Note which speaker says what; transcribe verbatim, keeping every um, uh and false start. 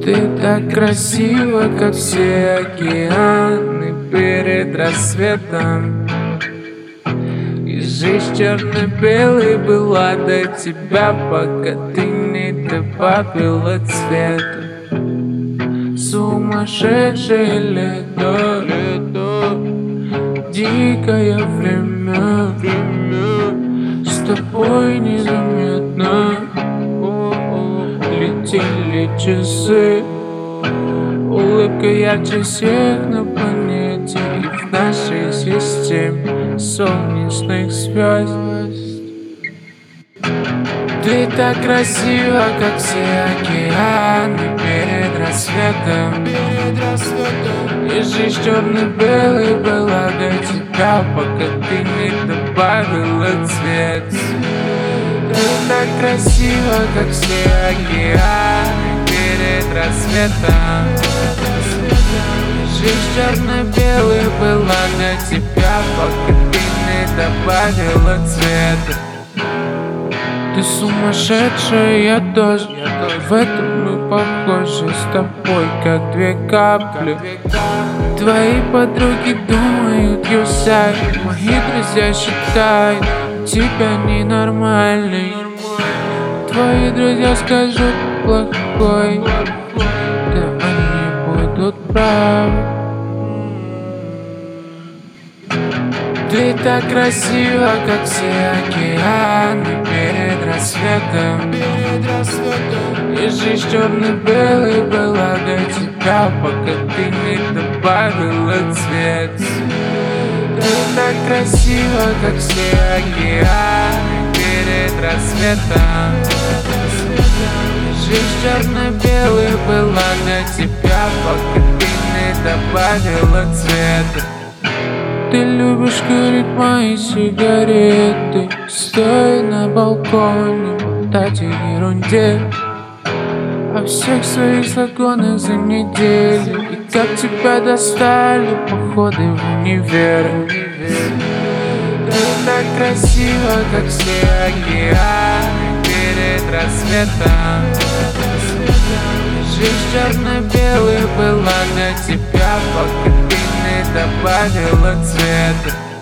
Speaker 1: Ты так красива, как все океаны перед рассветом. И жизнь черно-белой была до тебя, пока ты не добавила цвета. Сумасшедшее лето, лето, дикое время, время, с тобой незаметно летели часы. Улыбка ярче всех на планете и в нашей системе солнечных звезд. Ты так красива, как все океаны перед рассветом. И жизнь черно-белой была до тебя, пока ты не добавила цвет. Ты так красива, как все океаны перед рассветом. Жизнь черно-белой была до тебя, пока ты не добавила цвета. Ты сумасшедшая, я тоже, в этом мы похожи с тобой, как две капли. Твои подруги думают, you sad, мои друзья считают тебя ненормальной. Твои друзья скажут плохой, да они будут правы. Ты так красива, как все океаны перед рассветом. И жизнь черно-белой была до тебя, пока ты не добавила цвет. Ты так красива, как все океаны перед рассветом. Жизнь черно-белой была до тебя, пока ты не добавила цвета. Ты любишь курить мои сигареты, стоя на балконе, болтать о ерунде, о всех своих загонах за неделю. И как тебя достали походы в универ. Ты так красива, как все океаны перед рассветом. Жизнь черно-белой была до тебя, пока ты не добавила цвета.